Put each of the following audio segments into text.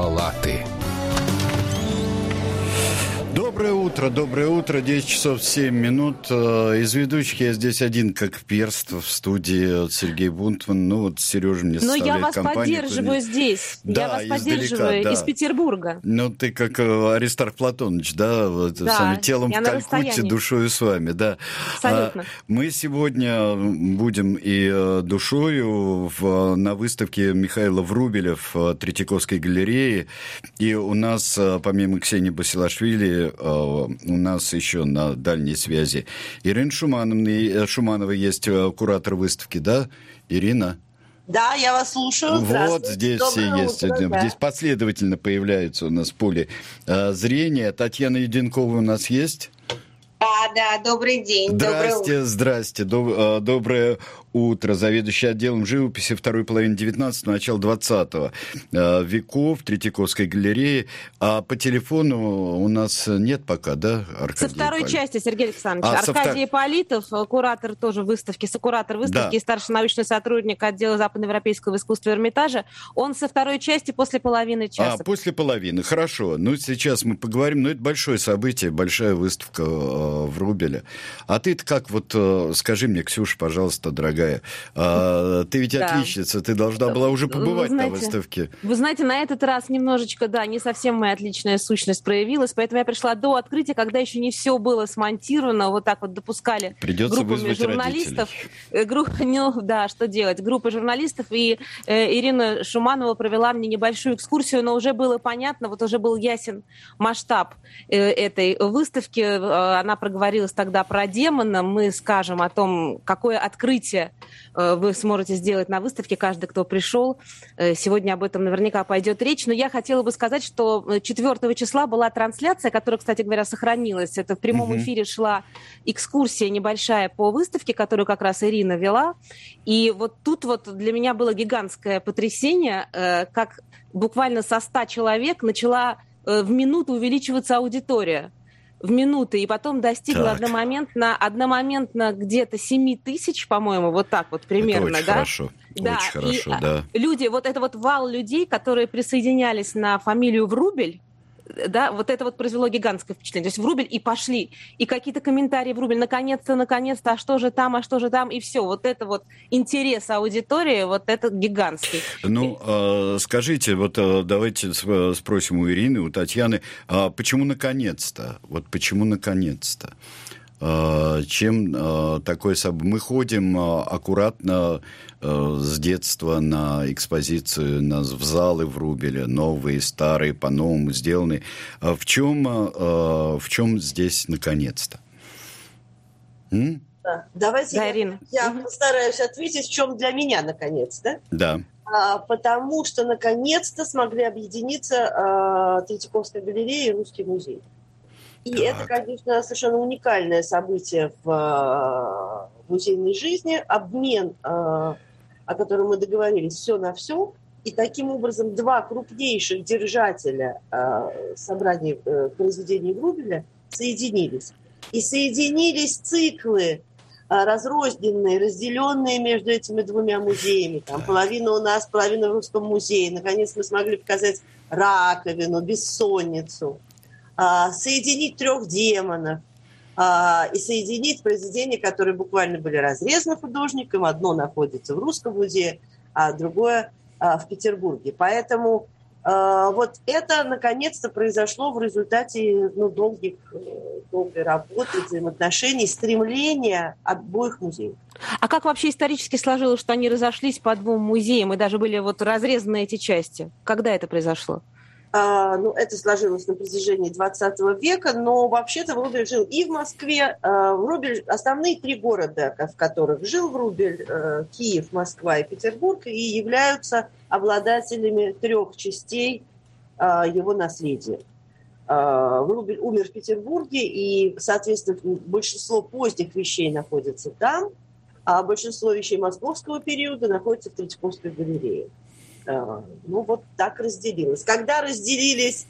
палаты. Доброе утро, 10 часов 7 минут. Из ведущих я здесь один, как перст, в студии Сергей Бунтман. Ну вот Сережа мне составляет компанию. Но я вас поддерживаю здесь. Да, я вас поддерживаю да. Из Петербурга. Ну ты как Аристарх Платонович, да? Вот, да, телом в Калькутте, душою с вами, да. Абсолютно. Мы сегодня будем и душою на выставке Михаила Врубеля в Третьяковской галерее. И у нас, помимо Ксении Басилашвили, у нас еще на дальней связи Ирина Шуманова есть куратор выставки, да, Ирина? Да, я вас слушаю. Вот здесь все есть. Да. Здесь последовательно появляются у нас в поле зрения. Татьяна Юденкова у нас есть? Да, добрый день. Здрасте. Доброе утро. Заведующий отделом живописи второй половины 19-го, начала 20 веков Третьяковской галереи. А по телефону у нас нет пока, да, Аркадий? Со второй части, Сергей Александрович. Аркадий Ипполитов, куратор тоже выставки, сокуратор выставки и старший научный сотрудник отдела западноевропейского искусства Эрмитажа. Он со второй части после половины часа. После половины. Хорошо. Ну, сейчас мы поговорим. Ну, это большое событие, большая выставка Врубеля. А ты-то как, вот скажи мне, Ксюша, пожалуйста, дорогая, ты ведь отличница, ты должна была уже побывать на выставке. Вы знаете, на этот раз немножечко, не совсем моя отличная сущность проявилась, поэтому я пришла до открытия, когда еще не все было смонтировано, вот так вот допускали группами журналистов. Что делать? Группа журналистов, и Ирина Шуманова провела мне небольшую экскурсию, но уже было понятно, вот уже был ясен масштаб этой выставки. Она проговорилась тогда про демона, мы скажем о том, какое открытие вы сможете сделать на выставке, каждый, кто пришел. Сегодня об этом наверняка пойдет речь. Но я хотела бы сказать, что 4 числа была трансляция, которая, кстати говоря, сохранилась. Это в прямом эфире шла экскурсия небольшая по выставке, которую как раз Ирина вела. И вот тут вот для меня было гигантское потрясение, как буквально со 100 человек начала в минуту увеличиваться аудитория. В минуты, и потом достигла одномоментно где-то 7 тысяч, по-моему, вот так вот примерно. Это очень хорошо, очень хорошо, да. Люди, вот это вот вал людей, которые присоединялись на фамилию Врубель, да, вот это вот произвело гигантское впечатление. То есть Врубель и пошли, и какие-то комментарии Врубель, наконец-то, а что же там, и все. Вот это вот интерес аудитории, вот это гигантский. Ну, скажите, вот давайте спросим у Ирины, у Татьяны, почему наконец-то? Вот почему наконец-то? Чем такое событие? Мы ходим аккуратно с детства на экспозицию, в залы Врубеля, новые, старые, по-новому сделанные. В чем здесь наконец-то? Давайте я постараюсь ответить, в чем для меня наконец-то. Да. Потому что наконец-то смогли объединиться Третьяковская галерея и Русский музей. И это, конечно, совершенно уникальное событие в музейной жизни. Обмен, о котором мы договорились, все на все. И таким образом два крупнейших держателя собраний произведений Врубеля соединились. И соединились циклы, разрозненные, разделенные между этими двумя музеями. Там половина у нас, половина в Русском музее. Наконец мы смогли показать раковину, бессонницу. Соединить 3 демонов и соединить произведения, которые буквально были разрезаны художником. Одно находится в Русском музее, а другое в Петербурге. Поэтому вот это наконец-то произошло в результате долгой работы, взаимоотношений, стремления обоих музеев. А как вообще исторически сложилось, что они разошлись по 2 музеям и даже были вот разрезаны эти части? Когда это произошло? Это сложилось на протяжении 20 века, но вообще-то Врубель жил и в Москве. Основные 3 города, в которых жил Врубель, Киев, Москва и Петербург, и являются обладателями 3 частей его наследия. Врубель умер в Петербурге, и, соответственно, большинство поздних вещей находится там, а большинство вещей московского периода находится в Третьяковской галерее. Вот так разделилось. Когда разделилась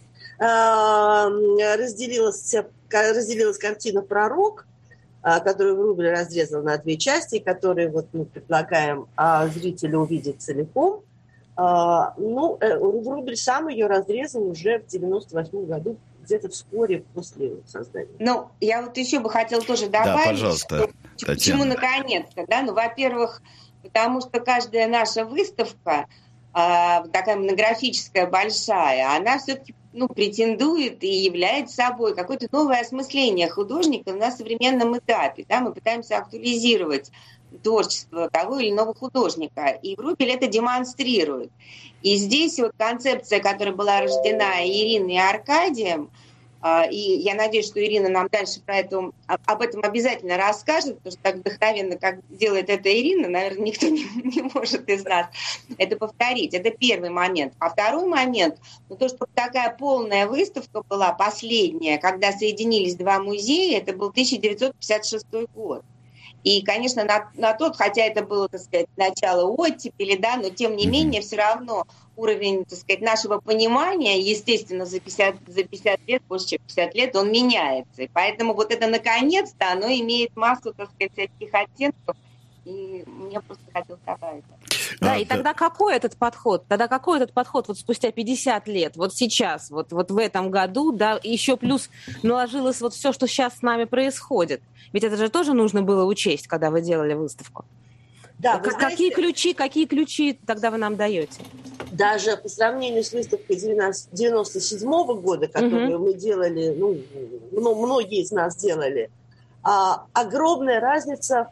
картина «Пророк», которую Врубель разрезал на 2 части, которые мы предлагаем зрителю увидеть целиком, Врубель сам ее разрезал уже в 98 году, где-то вскоре после создания. Ну, я вот еще бы хотела тоже добавить, да, пожалуйста, почему наконец-то, да, во-первых, потому что каждая наша выставка, такая монографическая, большая, она все-таки претендует и является собой какое-то новое осмысление художника на современном этапе. Да? Мы пытаемся актуализировать творчество того или иного художника. И Врубель это демонстрирует. И здесь вот концепция, которая была рождена Ириной и Аркадием, и я надеюсь, что Ирина нам дальше об этом обязательно расскажет, потому что так вдохновенно, как делает это Ирина, наверное, никто не может из нас это повторить. Это первый момент. А второй момент, то, что такая полная выставка была, последняя, когда соединились два музея, это был 1956 год. И, конечно, на тот, хотя это было, так сказать, начало оттепели, да, но тем не менее все равно уровень, так сказать, нашего понимания, естественно, за 50 лет, больше чем 50 лет, он меняется. И поэтому вот это наконец-то, оно имеет массу, так сказать, всяких оттенков. И мне просто хотелось добавить. Да, и тогда какой этот подход? Вот спустя 50 лет, вот сейчас, вот в этом году, да, еще плюс наложилось вот все, что сейчас с нами происходит. Ведь это же тоже нужно было учесть, когда вы делали выставку. Да, какие ключи тогда вы нам даете? Даже по сравнению с выставкой 1997 года, которую мы делали, многие из нас делали, огромная разница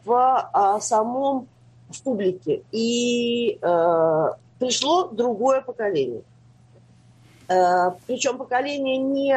в публике. И пришло другое поколение. Причем поколение не...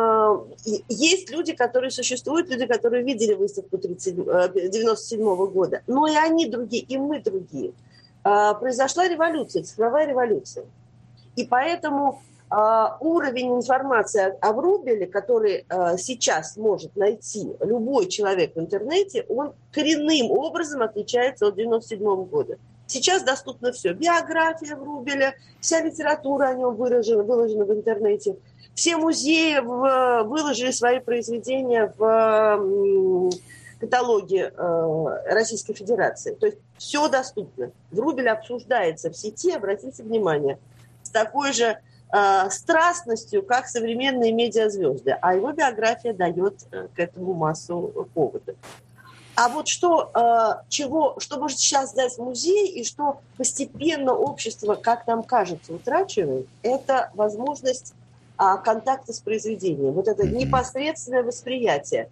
Есть люди, которые существуют, люди, которые видели выставку 1997 года, но и они другие, и мы другие. Произошла революция, цифровая революция. И поэтому уровень информации о Врубеле, который сейчас может найти любой человек в интернете, он коренным образом отличается от 1997 года. Сейчас доступно все. Биография Врубеля, вся литература о нем выложена в интернете. Все музеи выложили свои произведения в каталоге Российской Федерации. То есть все доступно. Врубель обсуждается в сети, обратите внимание, с такой же страстностью, как современные медиазвезды. А его биография дает к этому массу поводов. А вот что может сейчас дать музей и что постепенно общество, как нам кажется, утрачивает, это возможность контакта с произведением. Вот это непосредственное восприятие.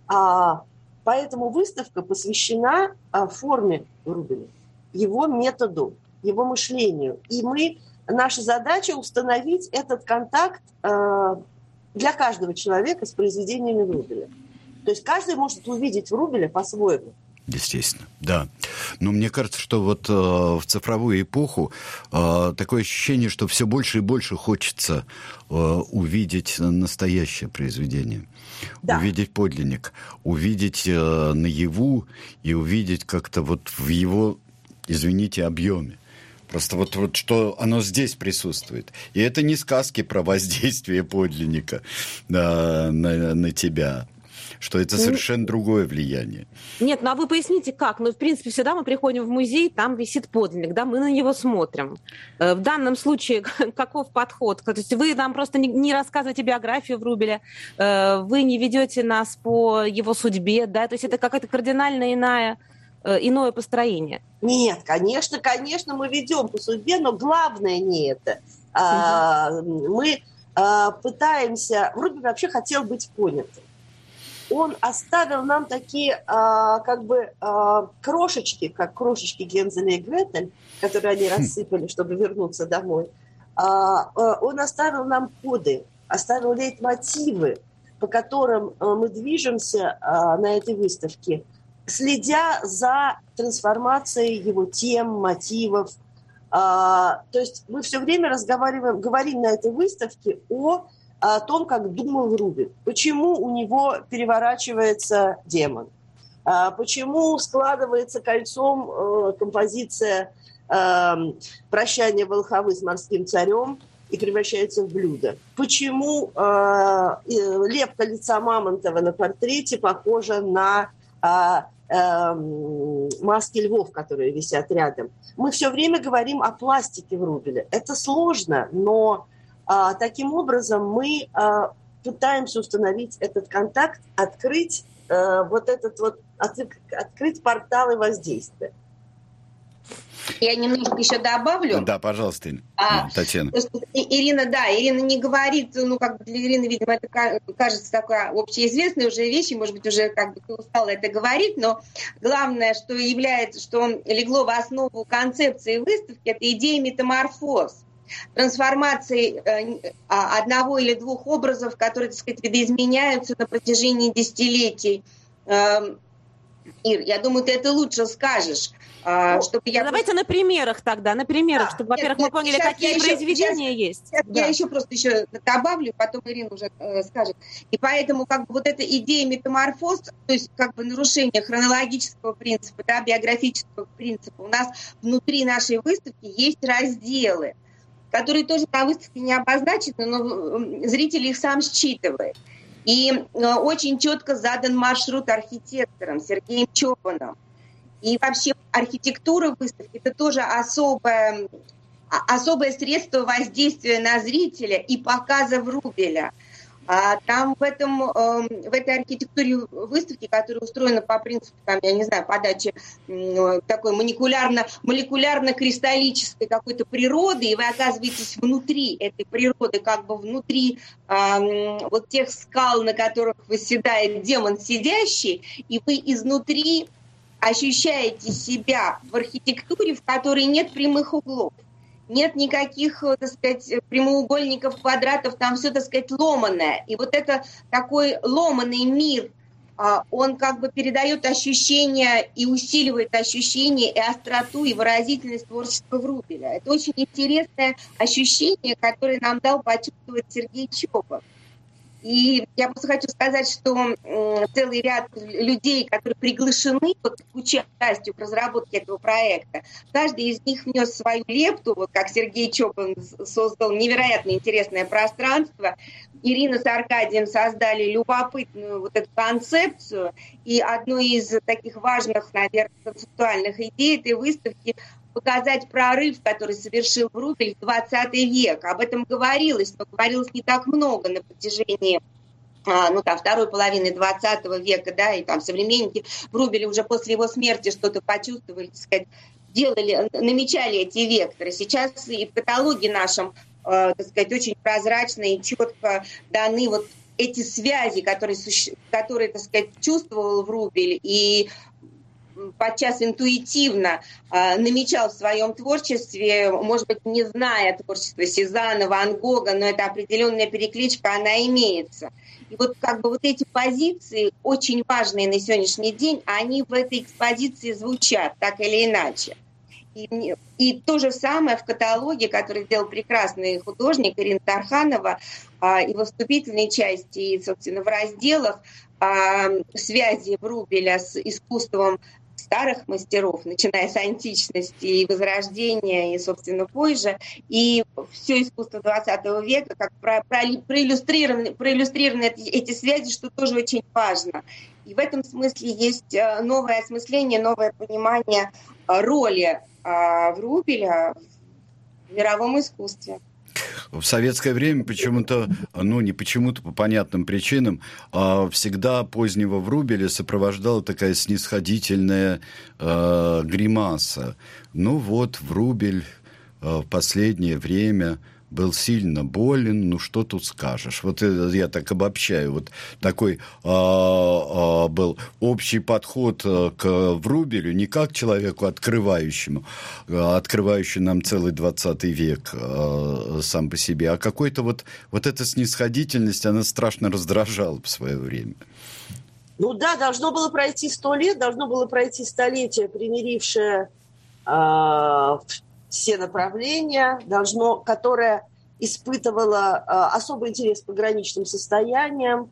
Поэтому выставка посвящена форме Врубеля, его методу, его мышлению. И наша задача установить этот контакт для каждого человека с произведениями Врубеля. То есть каждый может увидеть Врубеля по-своему. Естественно, да. Но мне кажется, что вот в цифровую эпоху такое ощущение, что все больше и больше хочется увидеть настоящее произведение, увидеть подлинник, увидеть наяву и увидеть как-то вот в его, извините, объеме. Просто вот что оно здесь присутствует. И это не сказки про воздействие подлинника на тебя, что это совершенно другое влияние. Нет, а вы поясните, как? В принципе, всегда мы приходим в музей, там висит подлинник, да, мы на него смотрим. В данном случае каков подход? То есть вы нам просто не рассказываете биографию Врубеля, вы не ведете нас по его судьбе, да, то есть это какая-то кардинально иное построение. Нет, конечно, мы ведем по судьбе, но главное не это. Мы пытаемся... Врубель вообще хотел быть понятым. Он оставил нам такие крошечки, как крошечки Гензеля и Гретель, которые они рассыпали, чтобы вернуться домой. Он оставил нам коды, оставил лейтмотивы, по которым мы движемся на этой выставке, следя за трансформацией его тем, мотивов. То есть мы все время говорим на этой выставке о том, как думал Врубель. Почему у него переворачивается демон? Почему складывается кольцом композиция «Прощание Волховы с морским царем» и превращается в блюдо? Почему лепка лица Мамонтова на портрете похожа на маски львов, которые висят рядом. Мы все время говорим о пластике Врубеля. Это сложно, но таким образом мы пытаемся установить этот контакт, открыть открыть порталы воздействия. Я немножко еще добавлю. Да, пожалуйста, Татьяна. Ирина не говорит, для Ирины, видимо, это кажется такой общеизвестной уже вещью, может быть, уже ты устала это говорить, но главное, что легло в основу концепции выставки, это идея метаморфоз, трансформации одного или двух образов, которые, так сказать, видоизменяются на протяжении десятилетий. Ир, я думаю, ты это лучше скажешь. Давайте на примерах тогда, чтобы, во-первых, мы поняли, какие произведения есть. Я еще добавлю, потом Ирина уже скажет. И поэтому эта идея метаморфоз, то есть нарушение хронологического принципа, биографического принципа, у нас внутри нашей выставки есть разделы, которые тоже на выставке не обозначены, но зритель их сам считывает. И очень четко задан маршрут архитектором Сергеем Чопаном. И вообще архитектура выставки – это тоже особое средство воздействия на зрителя и показа Врубеля. Там в этой архитектуре выставки, которая устроена по принципу, подачи такой молекулярно-кристаллической какой-то природы, и вы оказываетесь внутри этой природы, внутри тех скал, на которых восседает демон сидящий, и вы изнутри ощущаете себя в архитектуре, в которой нет прямых углов. Нет никаких, прямоугольников, квадратов, там все, ломаное. И это такой ломаный мир, он передает ощущения и усиливает ощущения и остроту, и выразительность творчества Врубеля. Это очень интересное ощущение, которое нам дал почувствовать Сергей Чопан. И я просто хочу сказать, что целый ряд людей, которые приглашены к участию в разработке этого проекта, каждый из них внес свою лепту, как Сергей Чопан создал невероятно интересное пространство. Ирина с Аркадием создали любопытную эту концепцию, и одной из таких важных, наверное, концептуальных идей этой выставки – показать прорыв, который совершил Врубель в 20 век. Об этом говорилось, но говорилось не так много на протяжении второй половины 20 века, и современники Врубеля уже после его смерти что-то почувствовали, намечали эти векторы. Сейчас и в каталоге нашем, очень прозрачно и четко даны эти связи, которые чувствовал Врубель и подчас интуитивно намечал в своем творчестве, может быть, не зная творчества Сезанна, Ван Гога, но это определенная перекличка, она имеется. И эти позиции, очень важные на сегодняшний день, они в этой экспозиции звучат так или иначе. И то же самое в каталоге, который сделал прекрасный художник Ирина Тарханова, и во вступительной части, и, собственно, в разделах связи Врубеля с искусством старых мастеров, начиная с античности и Возрождения, и, собственно, позже, и все искусство 20 века, как проиллюстрированы эти связи, что тоже очень важно. И в этом смысле есть новое осмысление, новое понимание роли Врубеля в мировом искусстве. В советское время почему-то, не почему-то, по понятным причинам, всегда позднего Врубеля сопровождала такая снисходительная гримаса. Врубель в последнее время был сильно болен, что тут скажешь. Я так обобщаю. Такой был общий подход к Врубелю, не как к человеку открывающему нам целый 20 век сам по себе, а какой-то эта снисходительность, она страшно раздражала в свое время. Должно было пройти 100 лет, должно было пройти столетие, примирившее все направления, которое испытывало особый интерес к пограничным состояниям,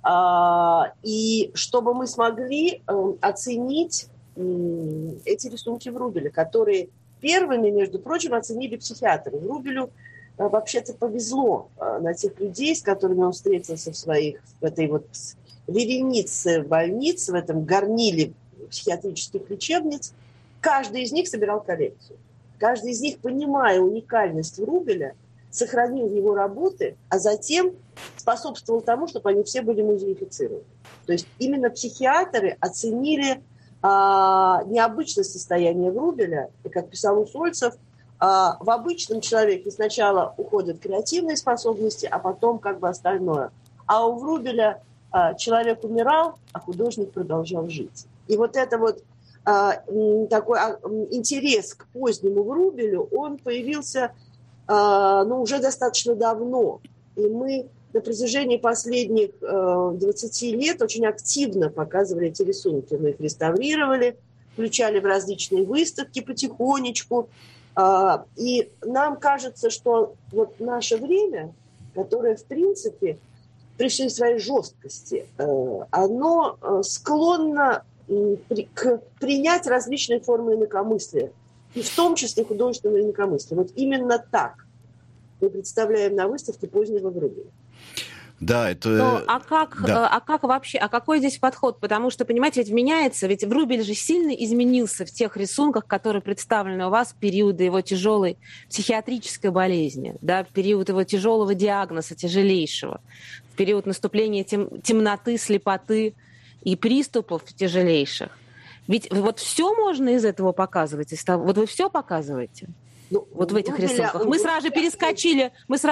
и чтобы мы смогли оценить эти рисунки Врубеля, которые первыми, между прочим, оценили психиатры. Врубелю вообще-то повезло на тех людей, с которыми он встретился в этой веренице больниц, в этом горниле психиатрических лечебниц. Каждый из них собирал коллекцию. Каждый из них, понимая уникальность Врубеля, сохранил его работы, а затем способствовал тому, чтобы они все были музеифицированы. То есть именно психиатры оценили необычность состояния Врубеля, и, как писал Усольцев, в обычном человеке сначала уходят креативные способности, а потом как бы остальное. А у Врубеля человек умирал, а художник продолжал жить. И вот это вот такой интерес к позднему Врубелю, он появился уже достаточно давно. И мы на протяжении последних 20 лет очень активно показывали эти рисунки. Мы их реставрировали, включали в различные выставки потихонечку. И нам кажется, что вот наше время, которое, в принципе, при всей своей жесткости, оно склонно принять различные формы инакомыслия, и в том числе художественного инакомыслия. Вот именно так мы представляем на выставке позднего Врубеля. Да, это... как вообще, какой здесь подход? Потому что, понимаете, ведь Врубель же сильно изменился в тех рисунках, которые представлены у вас в периоды его тяжелой психиатрической болезни, да, в период его тяжелого диагноза, тяжелейшего, в период наступления темноты, слепоты и приступов тяжелейших. Ведь вот все можно из этого показывать? Вот вы все показываете? Вот в этих рисунках. Мы сразу же перескочили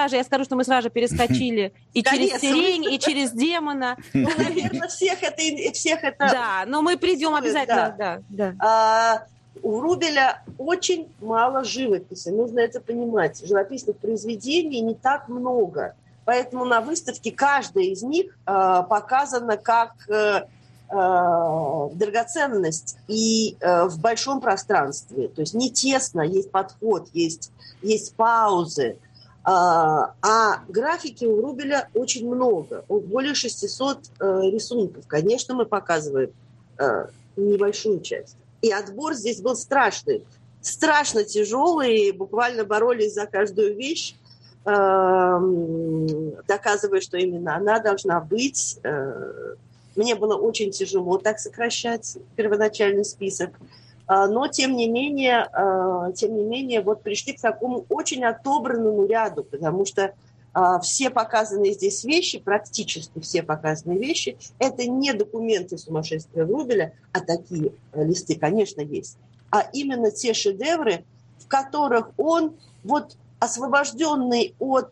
и через сирень, и через демона. Наверное, всех это... Да, но мы придем обязательно. Да. У Врубеля очень мало живописи, нужно это понимать. Живописных произведений не так много. Поэтому на выставке каждая из них показана как драгоценность и в большом пространстве. То есть не тесно, есть подход, есть паузы. А графики у Врубеля очень много. Более 600 рисунков. Конечно, мы показываем небольшую часть. И отбор здесь был страшный. Страшно тяжелый. Буквально боролись за каждую вещь, доказывая, что именно она должна быть. Мне было очень тяжело так сокращать первоначальный список. Но, тем не менее, вот пришли к такому очень отобранному ряду, потому что все показанные здесь вещи, практически все показанные вещи, это не документы сумасшествия Врубеля, а такие листы, конечно, есть, а именно те шедевры, в которых он, вот освобожденный от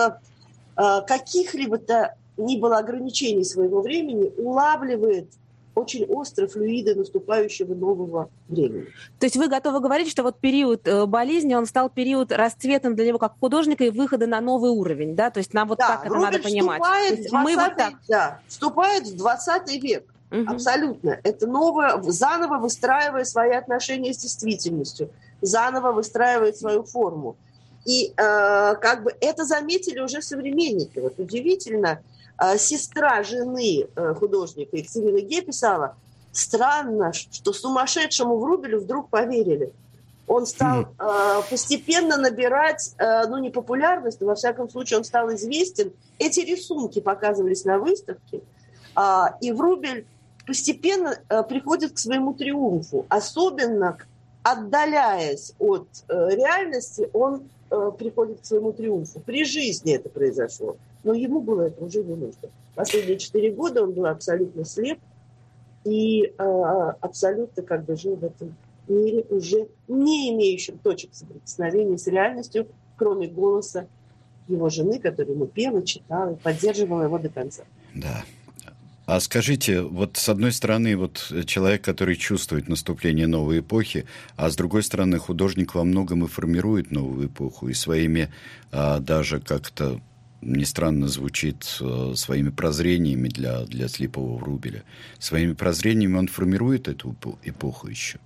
каких-либо ни было ограничений своего времени, улавливает очень остро флюиды наступающего нового времени. То есть вы готовы говорить, что вот период болезни, он стал период расцветом для него как художника и выхода на новый уровень, да? То есть нам вот так это надо понимать. Вступает в 20 век. Абсолютно. Это новое, заново выстраивая свои отношения с действительностью, заново выстраивает свою форму. И это заметили уже современники. Вот удивительно, сестра жены художника Екатерина Ге писала: странно, что сумасшедшему Врубелю вдруг поверили. Он стал постепенно набирать, не популярность, но во всяком случае он стал известен. Эти рисунки показывались на выставке, и Врубель постепенно приходит к своему триумфу. Особенно отдаляясь от реальности, он приходит к своему триумфу. При жизни это произошло. Но ему было это уже не нужно. Последние 4 года он был абсолютно слеп и абсолютно жил в этом мире, уже не имеющим точек соприкосновения с реальностью, кроме голоса его жены, которая ему пела, читала и поддерживала его до конца. Да. А скажите, вот с одной стороны, вот человек, который чувствует наступление новой эпохи, а с другой стороны, художник во многом и формирует новую эпоху, и своими даже как-то, не странно звучит, своими прозрениями для слепого Врубеля, своими прозрениями он формирует эту эпоху еще.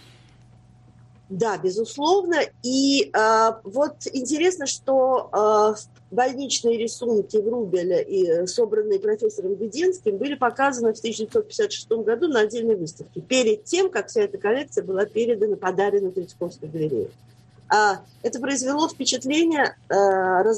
Да, безусловно. И вот интересно, что больничные рисунки Врубеля, и собранные профессором Веденским, были показаны в 1956 году на отдельной выставке, перед тем, как вся эта коллекция была подарена Третьяковской галерее. Это произвело впечатление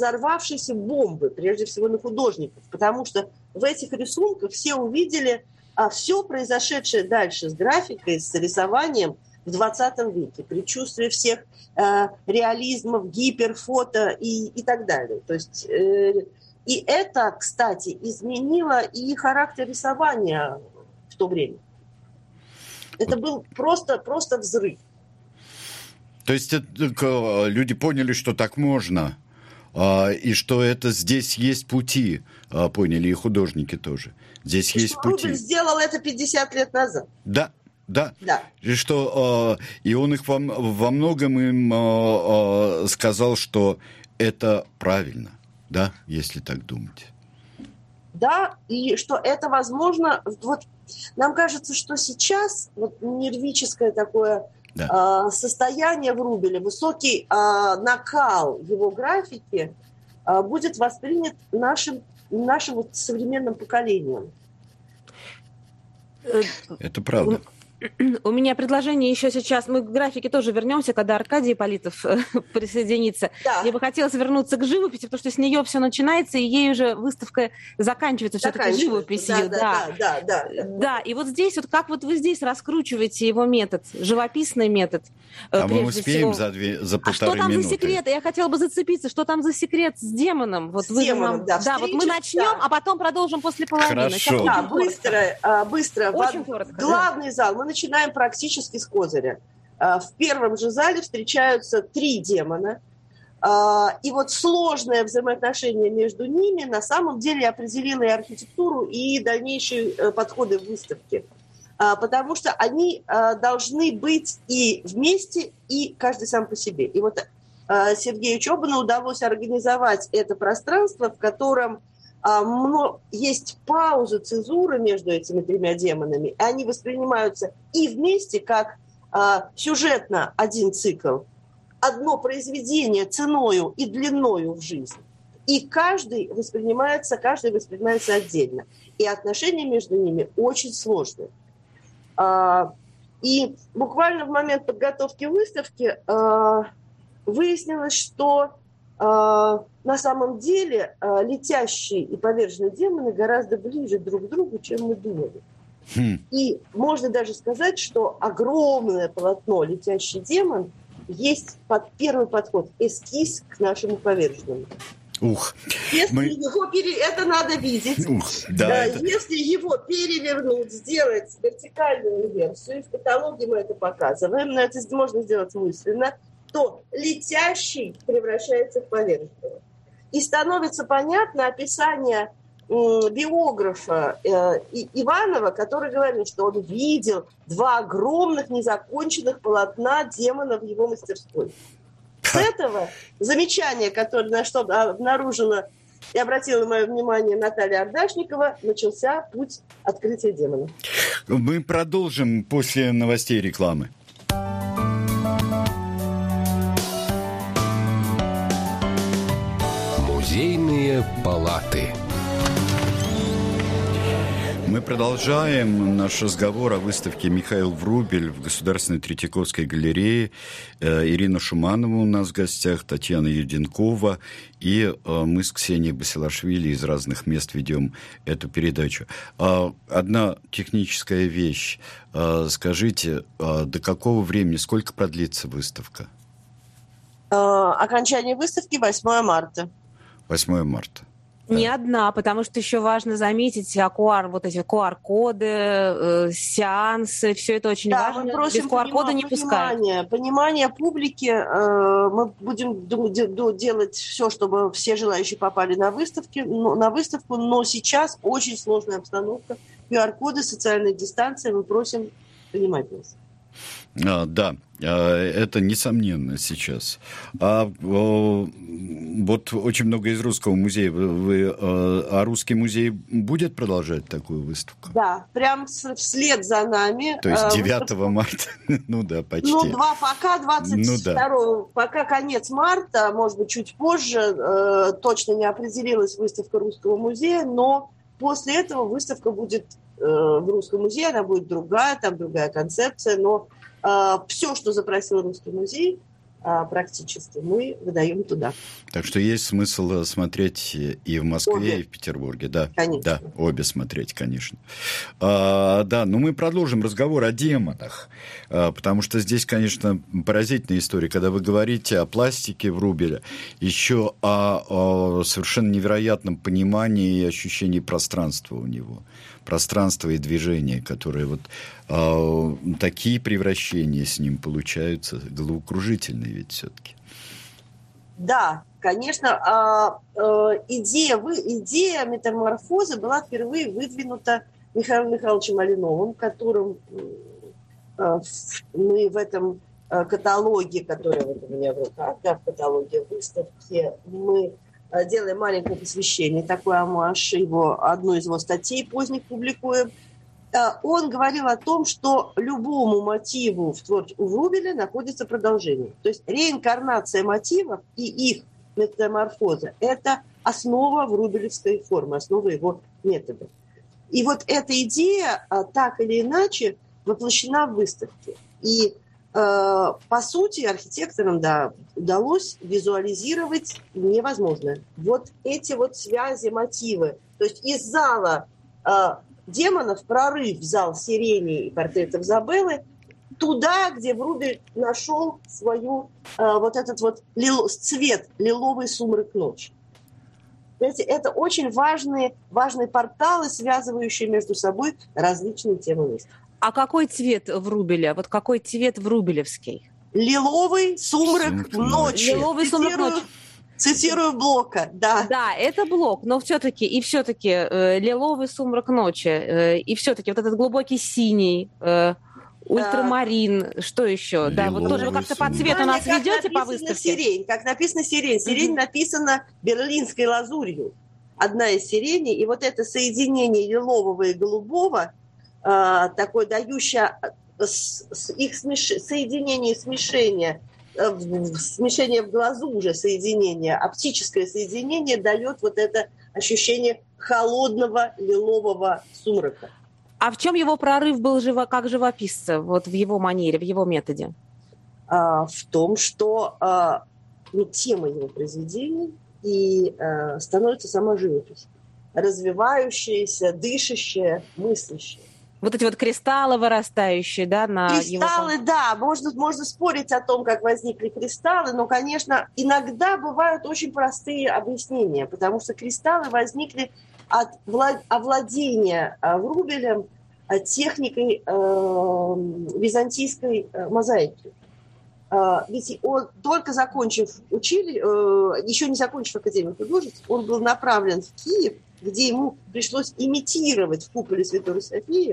разорвавшейся бомбы, прежде всего на художников, потому что в этих рисунках все увидели все произошедшее дальше с графикой, с рисованием в 20 веке, предчувствие всех реализмов, гиперфото и так далее. То есть, и это, кстати, изменило и характер рисования в то время. Это был просто взрыв. То есть люди поняли, что так можно, и что это здесь есть пути, поняли и художники тоже. Здесь есть пути. Рубель сделал это 50 лет назад. Да. И что и он их во многом им сказал, что это правильно, да, если так думать. Да, и что это возможно. Вот нам кажется, что сейчас вот нервическое такое состояние в Рубеле, высокий накал его графики будет воспринят нашим вот современным поколением. Это правда. У меня предложение еще сейчас. Мы к графике тоже вернемся, когда Аркадий Ипполитов присоединится. Да. Я бы хотела вернуться к живописи, потому что с нее все начинается, и ей уже выставка заканчивается все-таки живописью. Да. И вот здесь, вот как вот вы здесь раскручиваете его метод, живописный метод. А мы успеем за полторы минуты. Что там за секрет? Я хотела бы зацепиться. Что там за секрет с демоном? Вот с демоном, да. Вот мы начнем, а потом продолжим после половины. Хорошо. Да, быстро. Очень коротко. Главный зал. Мы начинаем практически с козыря. В первом же зале встречаются 3 демона. И вот сложное взаимоотношение между ними на самом деле определило и архитектуру, и дальнейшие подходы в выставке. Потому что они должны быть и вместе, и каждый сам по себе. И вот Сергею Чобану удалось организовать это пространство, в котором есть паузы, цезуры между этими 3 демонами, и они воспринимаются и вместе, как сюжетно один цикл, одно произведение ценою и длиною в жизни. И каждый воспринимается отдельно. И отношения между ними очень сложные. И буквально в момент подготовки выставки выяснилось, что на самом деле летящие и поверженные демоны гораздо ближе друг к другу, чем мы думали. И можно даже сказать, что огромное полотно «Летящий демон» есть первый подход, эскиз к нашему поверженному. Это надо видеть. Если его перевернуть, сделать вертикальную версию, и в каталоге мы это показываем, но это можно сделать мысленно, то летящий превращается в поверженного. И становится понятно описание биографа Иванова, который говорил, что он видел 2 огромных незаконченных полотна демона в его мастерской. С этого замечания, на что обнаружила и обратила мое внимание Наталья Ардашникова, начался путь открытия демона. Мы продолжим после новостей и рекламы. Музейные палаты. Мы продолжаем наш разговор о выставке «Михаил Врубель» в Государственной Третьяковской галерее. Ирина Шуманова у нас в гостях, Татьяна Юденкова. И мы с Ксенией Басилашвили из разных мест ведем эту передачу. Одна техническая вещь. Скажите, до какого времени, сколько продлится выставка? Окончание выставки 8 марта. 8 марта. Не одна, потому что еще важно заметить вот эти QR-коды, сеансы, все это очень важно. Мы просим без QR-кода не пускают. Понимание публики. Мы будем делать все, чтобы все желающие попали на выставку, но сейчас очень сложная обстановка. QR-коды, социальная дистанция. Мы просим понимать нас. Да, это несомненно сейчас. Вот очень много из русского музея. А русский музей будет продолжать такую выставку? Да, прям вслед за нами. То есть 9 марта? Ну да, почти. Пока 22 пока конец марта, может быть, чуть позже, точно не определилась выставка русского музея, но после этого выставка будет в русском музее, она будет другая, там другая концепция, но все, что запросил русский музей, практически мы выдаем туда. Так что есть смысл смотреть и в Москве, обе. И в Петербурге. Да, конечно. Да, обе смотреть, конечно. Да, но мы продолжим разговор о демонах, потому что здесь, конечно, поразительная история. Когда вы говорите о пластике Врубеля, еще о совершенно невероятном понимании и ощущении пространства у него. Пространство и движение, которые вот такие превращения с ним получаются, головокружительные ведь все-таки. Да, конечно, идея метаморфозы была впервые выдвинута Михаилом Михайловичем Малиновым, которым мы в этом каталоге, который вот у меня в руках, да, в каталоге выставки, мы делаем маленькое посвящение, такой омаж, одну из его статей поздних публикуем. Он говорил о том, что любому мотиву у Врубеля находится продолжение. То есть реинкарнация мотивов и их метаморфоза – это основа врубелевской формы, основа его метода. И вот эта идея так или иначе воплощена в выставке. И по сути архитекторам удалось визуализировать невозможное. Вот эти вот связи, мотивы. То есть из зала демонов прорыв в зал сирени и портретов Забеллы туда, где Врубель нашел свою вот этот вот цвет, лиловый сумрак ночи. Понимаете, это очень важные порталы, связывающие между собой различные темы выставки. А какой цвет Врубеля? Вот какой цвет врубелевский? Лиловый сумрак ночи. Лиловый сумрак ночи. Цитирую Блока, да. Да, это Блок, но все-таки лиловый сумрак ночи, и все-таки вот этот глубокий синий, ультрамарин, что еще? Да, вот тоже вы как-то по цвету нас ведете по выставке? Сирень, как написано сирень. Сирень написана берлинской лазурью. Одна из сиреней, и вот это соединение лилового и голубого, такое дающее их соединение, смешение в глазу уже соединение, оптическое соединение дает вот это ощущение холодного лилового сумрака. А в чем его прорыв был как живописца, вот в его манере, в его методе? В том, что тема его произведений и становится сама живопись, развивающаяся, дышащая, мыслящая. Вот эти вот кристаллы вырастающие, да, на кристаллы, его... да, можно спорить о том, как возникли кристаллы, но, конечно, иногда бывают очень простые объяснения, потому что кристаллы возникли от овладения Врубелем техникой византийской мозаики. Ведь он, только еще не закончив Академию художеств, он был направлен в Киев, где ему пришлось имитировать в куполе Святой Софии,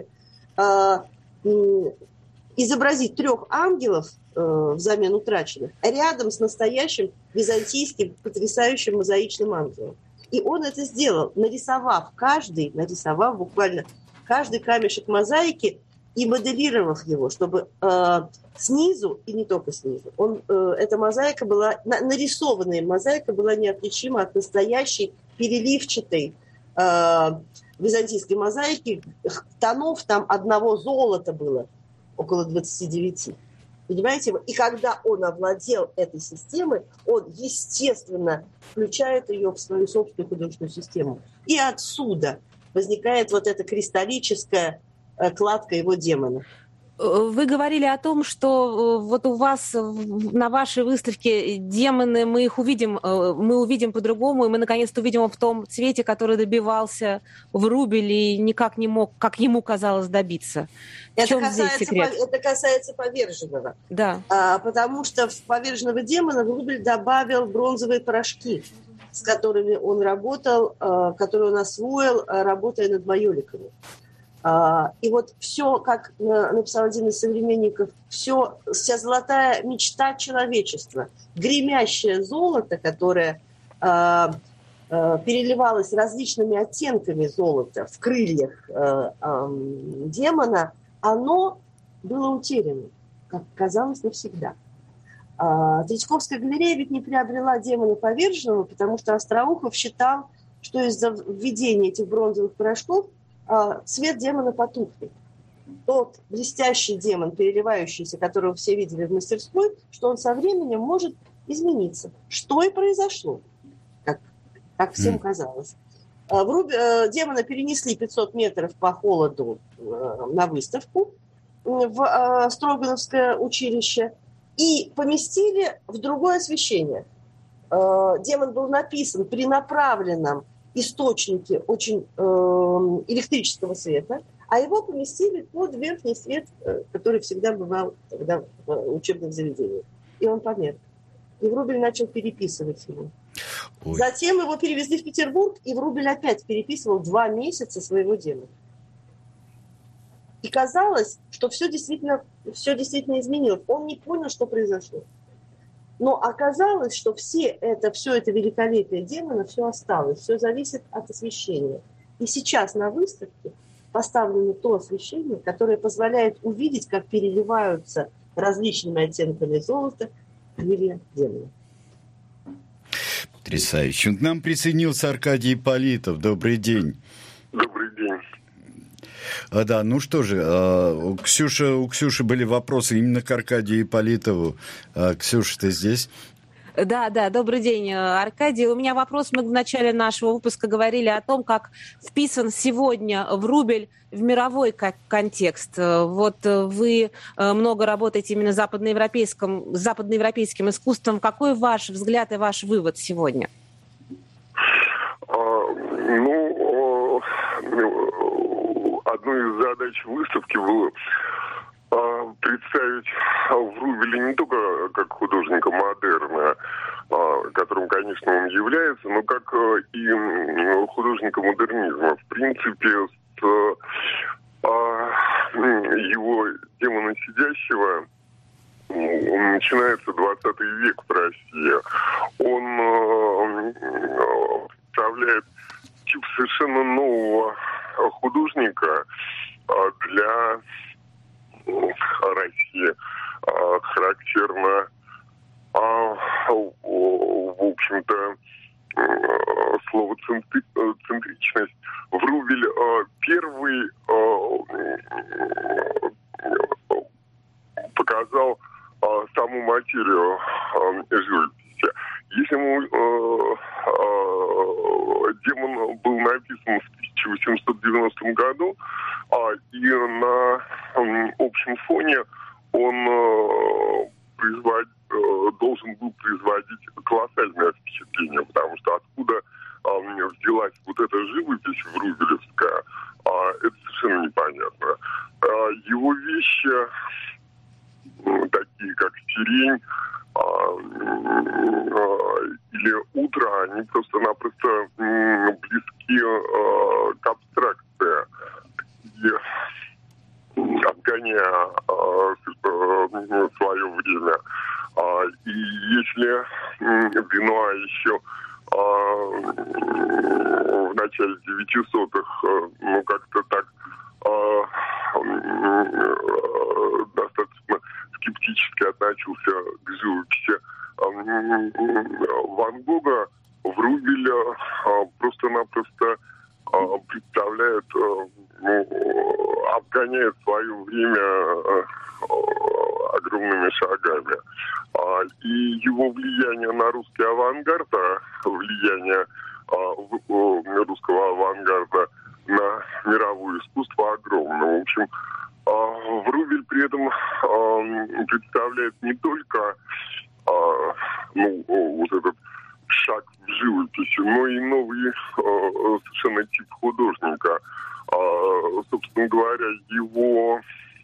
изобразить 3 ангелов взамен утраченных рядом с настоящим византийским потрясающим мозаичным ангелом. И он это сделал, нарисовав буквально каждый камешек мозаики и моделировав его, чтобы снизу, и не только снизу, эта мозаика была, нарисованная мозаика была неотличима от настоящей переливчатой византийской мозаики. Тонов там одного золота было около 29. Понимаете? И когда он овладел этой системой, он, естественно, включает ее в свою собственную художественную систему. И отсюда возникает вот эта кристаллическая кладка его демона. Вы говорили о том, что вот у вас на вашей выставке демоны, мы увидим по-другому, и мы наконец-то увидим его в том цвете, который добивался Врубель и никак не мог, как ему казалось, добиться. Это касается поверженного. Да. Потому что в поверженного демона Врубель добавил бронзовые порошки, с которыми он работал, которые он освоил, работая над майоликами. И вот все, как написал один из современников, вся золотая мечта человечества, гремящее золото, которое переливалось различными оттенками золота в крыльях демона, оно было утеряно, как казалось, навсегда. Третьяковская галерея ведь не приобрела демона поверженного, потому что Остроухов считал, что из-за введения этих бронзовых порошков цвет демона потухнет. тот блестящий демон, переливающийся, которого все видели в мастерской, что он со временем может измениться. Что и произошло, как всем казалось. Демона перенесли 500 метров по холоду на выставку в Строгановское училище и поместили в другое освещение. Демон был написан при направленном источнике очень электрического света, а его поместили под верхний свет, который всегда бывал тогда в учебных заведениях. И он померк. И Врубель начал переписывать его. Ой. Затем его перевезли в Петербург, и Врубель опять переписывал 2 месяца своего демона. И казалось, что все действительно изменилось. Он не понял, что произошло. Но оказалось, что все это великолепие демона, все осталось, все зависит от освещения. И сейчас на выставке поставлено то освещение, которое позволяет увидеть, как переливаются различными оттенками золота крылья демона. Потрясающе. К нам присоединился Аркадий Ипполитов. Добрый день. Добрый день. Да, ну что же, у Ксюши были вопросы именно к Аркадию Ипполитову. Ксюша, ты здесь? Да, добрый день, Аркадий. У меня вопрос. Мы в начале нашего выпуска говорили о том, как вписан сегодня Врубель в мировой контекст. Вот вы много работаете именно с западноевропейским искусством. Какой ваш взгляд и ваш вывод сегодня? Одной из задач выставки было представить Врубеля не только как художника модерна, которым, конечно, он является, но как и художника модернизма. В принципе, с его демона сидящего начинается 20 век в России. Он представляет тип совершенно нового художника для России. Характерно, в общем-то, слово центричность. Врубель первый показал саму материю живописи. Если демон был написан в 1890 году, и на общем фоне он должен был производить колоссальное впечатление, потому что откуда взялась вот эта живопись врубелевская, это совершенно непонятно. Его вещи, такие как «Сирень» или «Утро», они просто-напросто близки к абстракции. И обгоняя свое время. И если Бенуа еще в начале 900-х как-то так достаточно скептически относился к живописи Ван Гога, Врубель просто-напросто представляет, обгоняет свое время огромными шагами. И его влияние на русский авангард, влияние русского авангарда на мировое искусство огромно. В общем, Врубель при этом представляет не только вот этот шаг в живописи, но и новый совершенно тип художника. Собственно говоря, его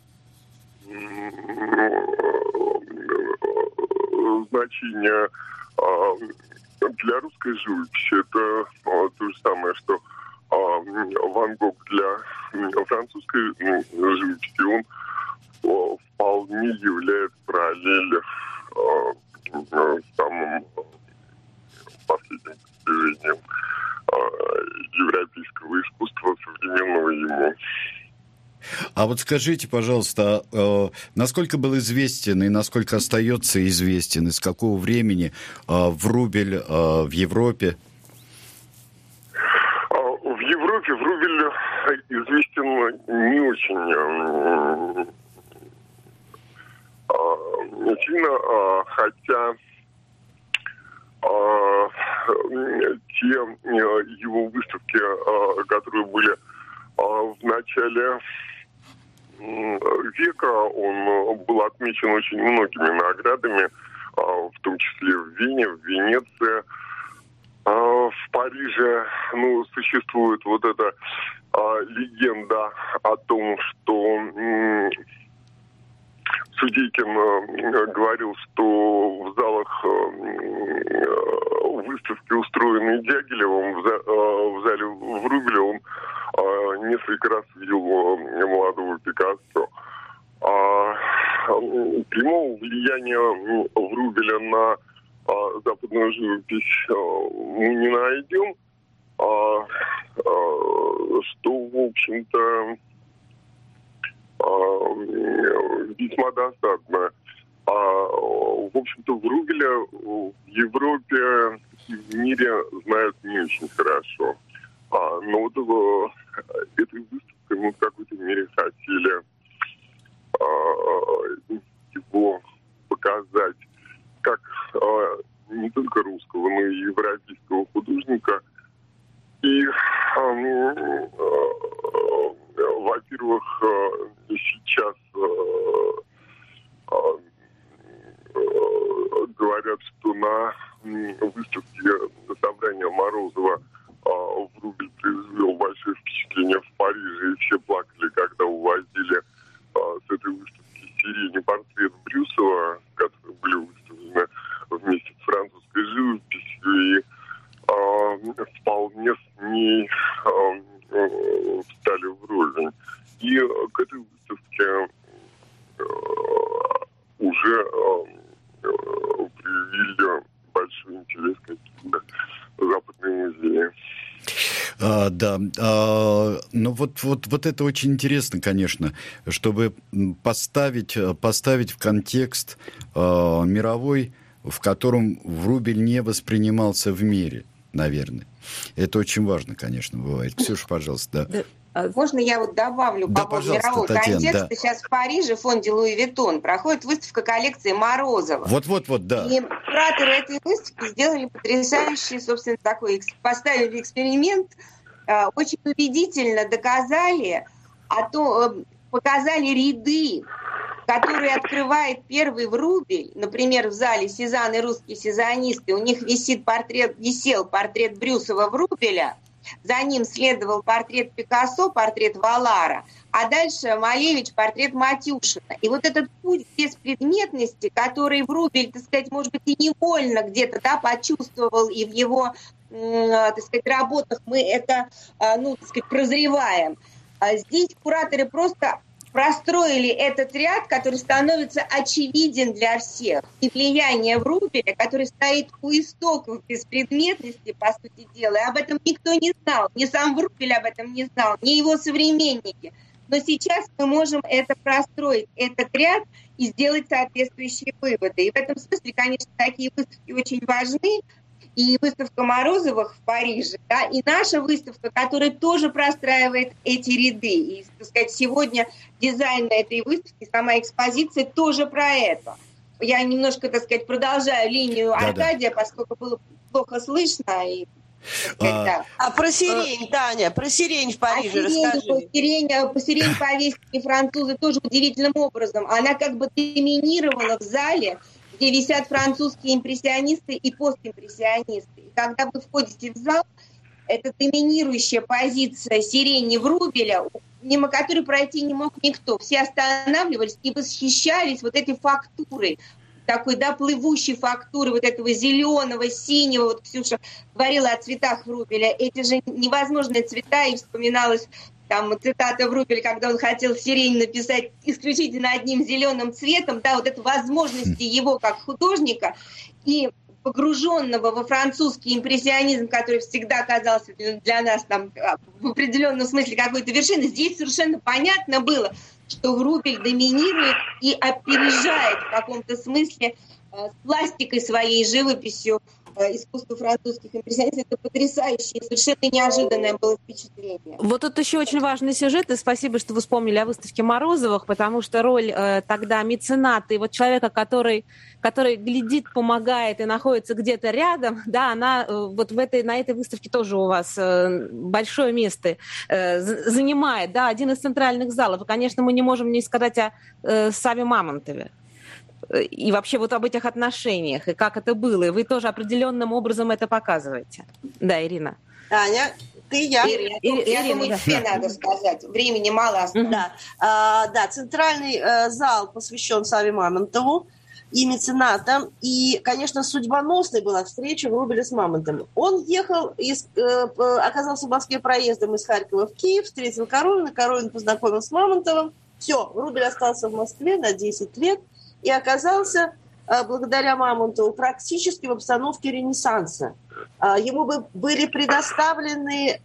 значение для русской живописи это то же самое, что Ван Гог для французской живописи, он вполне является параллелью с самым последним достижением европейского искусства, современного ему. А вот скажите, пожалуйста, насколько был известен и насколько остается известен, из какого времени Врубель в Европе? В Европе Врубель известен не очень сильно, хотя те его выставки, которые были в начале века, он был отмечен очень многими наградами, в том числе в Вене, в Венеции. В Париже, существует вот эта легенда о том, что Судейкин говорил, что в залах выставки, устроенной Дягилевым, в зале Врубеля, он несколько раз видел молодого Пикассо. Прямого влияния Врубеля на западную живопись мы не найдем, что, в общем-то, весьма досадно. В общем-то, Врубеля в Европе и в мире знают не очень хорошо. Но вот этой выставкой мы в какой-то мере хотели его показать как не только русского, но и европейского художника. И, во-первых, сейчас говорят, что на выставке собрания Морозова Врубель произвел большое впечатление в Париже, и все плакали, когда увозили с этой выставки «Сирени» портрет Брюсова, которые были выставлены вместе с французской живописью, и вполне с ней встали вровень. И к этой выставке уже проявили большой интерес какие-то западные музеи. Да, ну вот это очень интересно, конечно, чтобы поставить в контекст мировой, в котором Врубель не воспринимался в мире, наверное. Это очень важно, конечно, бывает. Ксюша, пожалуйста, да. Можно я вот добавлю по поводу мирового контекста? Да. Сейчас в Париже в фонде Луи Виттон проходит выставка коллекции Морозова. Вот, да. И кураторы этой выставки сделали потрясающий, собственно, такой, поставили эксперимент, очень убедительно доказали, показали ряды, которые открывает первый Врубель. Например, в зале «Сезанн и русские сезонисты» у них висел портрет Брюсова Врубеля, за ним следовал портрет Пикассо, портрет Валара, а дальше Малевич, портрет Матюшина. И вот этот путь беспредметности, который Врубель, так сказать, может быть, и невольно где-то, да, почувствовал, и в его, так сказать, работах мы это, так сказать, прозреваем. Здесь кураторы просто простроили этот ряд, который становится очевиден для всех. И влияние Врубеля, который стоит у истоков беспредметности, по сути дела, и об этом никто не знал. Ни сам Врубель об этом не знал, ни его современники. Но сейчас мы можем это простроить, этот ряд, и сделать соответствующие выводы. И в этом смысле, конечно, такие выставки очень важны. И выставка Морозовых в Париже, да, и наша выставка, которая тоже простраивает эти ряды. И, так сказать, сегодня дизайн этой выставки, сама экспозиция тоже про это. Я немножко, так сказать, продолжаю линию Аркадия, поскольку было плохо слышно. И, да. А про сирень, Таня, про сирень в Париже расскажи. Сирень повесили французы тоже удивительным образом. Она как бы доминировала в зале, где висят французские импрессионисты и постимпрессионисты. И когда вы входите в зал, это доминирующая позиция сирени Врубеля, мимо которой пройти не мог никто. Все останавливались и восхищались вот этой фактурой, такой, да, плывущей фактуры вот этого зеленого, синего. Вот Ксюша говорила о цветах Врубеля. Эти же невозможные цвета, и вспоминалось там цитата Врубеля, когда он хотел сирень написать исключительно одним зеленым цветом, да, вот это возможности его как художника и погруженного во французский импрессионизм, который всегда казался для нас там в определенном смысле какой-то вершиной, здесь совершенно понятно было, что Врубель доминирует и опережает в каком-то смысле с пластикой своей живописью искусства французских импрессионистов. Это потрясающее, совершенно неожиданное было впечатление. Вот тут еще очень важный сюжет, и спасибо, что вы вспомнили о выставке Морозовых, потому что роль тогда мецената и вот человека, который глядит, помогает и находится где-то рядом, да, она вот на этой выставке тоже у вас большое место занимает, да, один из центральных залов. И, конечно, мы не можем не сказать о Саве Мамонтове. И вообще вот об этих отношениях, и как это было. И вы тоже определенным образом это показываете. Да, Ирина. Таня, ты, я. Я думаю, тебе надо сказать. Времени мало осталось. Да, центральный зал посвящен Саве Мамонтову и меценатам. И, конечно, судьбоносной была встреча Врубеля с Мамонтовым. Он ехал, оказался в Москве проездом из Харькова в Киев, встретил Коровина, Коровин познакомил с Мамонтовым. Все, Врубель остался в Москве на 10 лет и оказался, благодаря Мамонтову, практически в обстановке Ренессанса. Ему были предоставлены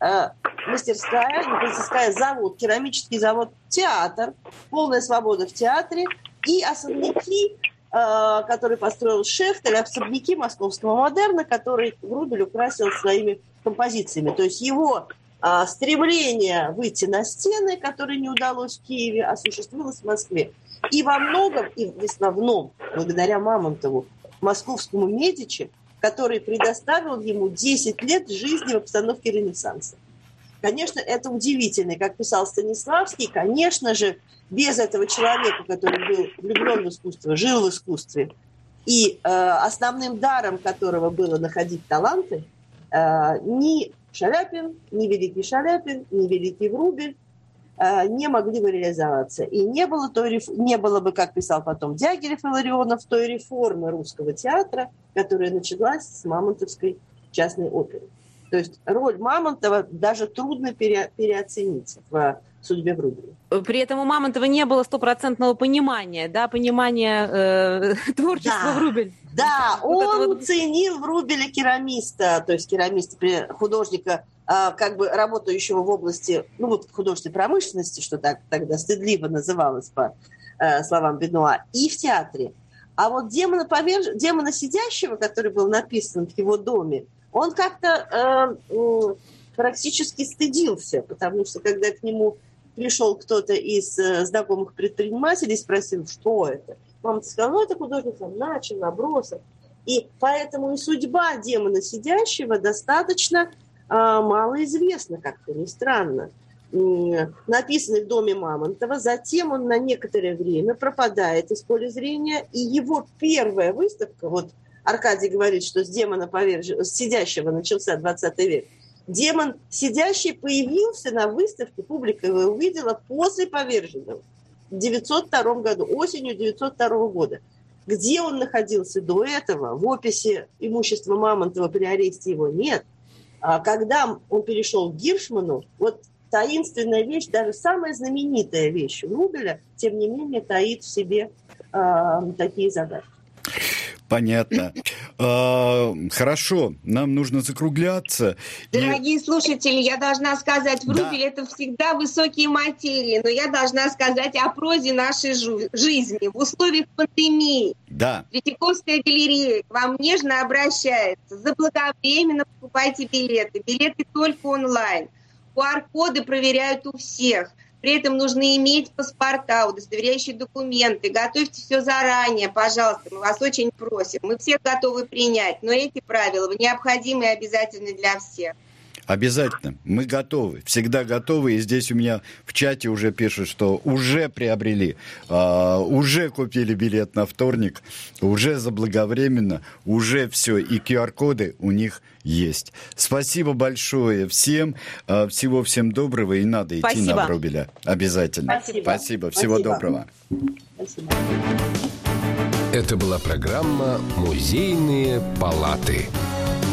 мастерская, завод, керамический завод, театр, полная свобода в театре и особняки, которые построил Шехтель, особняки московского модерна, который Врубель украсил своими композициями. То есть его стремление выйти на стены, которое не удалось в Киеве, осуществилось в Москве. И во многом, и в основном, благодаря Мамонтову, московскому Медичи, который предоставил ему 10 лет жизни в обстановке Ренессанса. Конечно, это удивительно. Как писал Станиславский, конечно же, без этого человека, который был влюблен в искусство, жил в искусстве, и основным даром которого было находить таланты, ни Шаляпин, ни великий Шаляпин, ни великий Врубель не могли бы реализоваться. И не было бы, как писал потом Дягилев Илларионов, той реформы русского театра, которая началась с Мамонтовской частной оперы. То есть роль Мамонтова даже трудно переоценить в судьбе Врубеля. При этом у Мамонтова не было стопроцентного понимания, да, творчества Врубеля. Да, он ценил Врубеля керамиста, то есть художника, как бы работающего в области, художественной промышленности, что так тогда стыдливо называлось по словам Бенуа, и в театре. А вот демона сидящего, который был написан в его доме, он как-то практически стыдился, потому что когда к нему пришел кто-то из знакомых предпринимателей и спросил, что это, мама сказала, это художник начал, набросок. И поэтому и судьба демона сидящего достаточно малоизвестна, как-то не странно. Написанный в доме Мамонтова, затем он на некоторое время пропадает из поля зрения, и его первая выставка, вот Аркадий говорит, что с демона сидящего начался 20 век, демон сидящий появился на выставке, публика его увидела после поверженного в 1902 году, осенью 1902 года. Где он находился до этого, в описи имущества Мамонтова при аресте его нет. А когда он перешел к Гиршману, вот таинственная вещь, даже самая знаменитая вещь Врубеля, тем не менее, таит в себе такие загадки. Понятно. Хорошо, нам нужно закругляться. Дорогие слушатели, я должна сказать, Врубель это всегда высокие материи, но я должна сказать о прозе нашей жизни в условиях пандемии. Да. Третьяковская галерея к вам нежно обращается. Заблаговременно покупайте билеты. Билеты только онлайн. QR-коды проверяют у всех. При этом нужно иметь паспорта, удостоверяющие документы. Готовьте все заранее, пожалуйста. Мы вас очень просим. Мы всех готовы принять, но эти правила необходимы и обязательны для всех. Обязательно. Мы готовы. Всегда готовы. И здесь у меня в чате уже пишут, что уже приобрели, уже купили билет на вторник, уже заблаговременно, уже все. И QR-коды у них есть. Спасибо большое всем. Всего всем доброго. И надо идти на Врубеля. Обязательно. Спасибо. Всего доброго. Спасибо. Это была программа «Музейные палаты».